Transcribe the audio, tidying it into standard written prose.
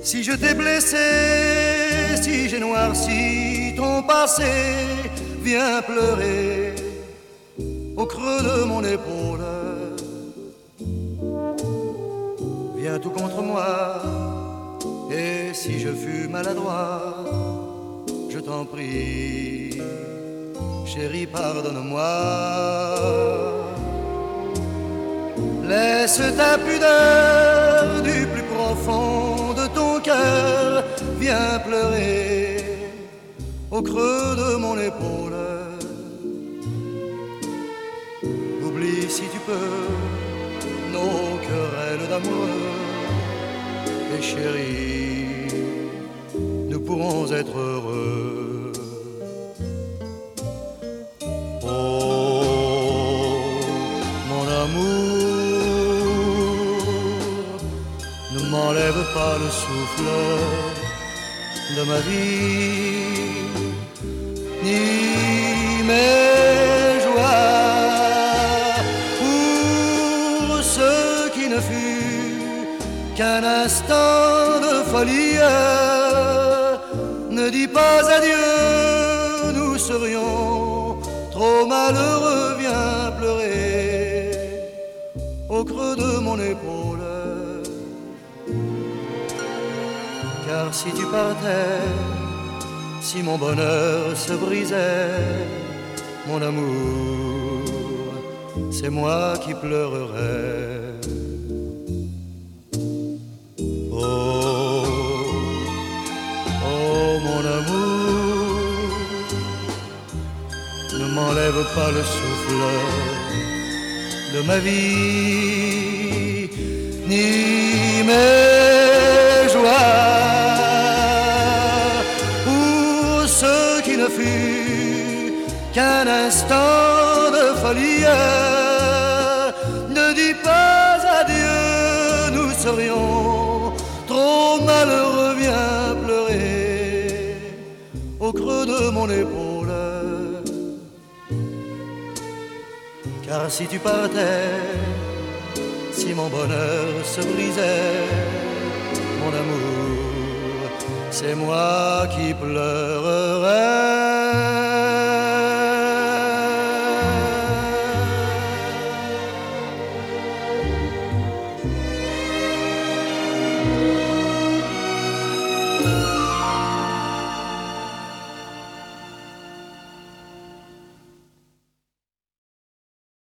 Si je t'ai blessé, si j'ai noirci ton passé, viens pleurer au creux de mon épaule. Viens tout contre moi, et si je fus maladroit, je t'en prie, chérie, pardonne-moi. Laisse ta pudeur du plus profond de ton cœur, viens pleurer au creux de mon épaule. Oublie si tu peux nos querelles d'amoureux, et chérie, nous pourrons être heureux. Oh, mon amour, ne m'enlève pas le souffle de ma vie, ni mes joies, pour ce qui ne fut qu'un instant de folie. Ne dis pas adieu, nous serions trop malheureux, viens pleurer au creux de mon épaule. Car si tu partais, si mon bonheur se brisait, mon amour, c'est moi qui pleurerais. Oh, oh mon amour, ne m'enlève pas le souffle de ma vie, ni mes joies, pour ce qui ne fut qu'un instant de folie. Ne dis pas adieu, nous serions trop malheureux, viens pleurer au creux de mon épaule. Car si tu partais, si mon bonheur se brisait, mon amour, c'est moi qui pleurerais.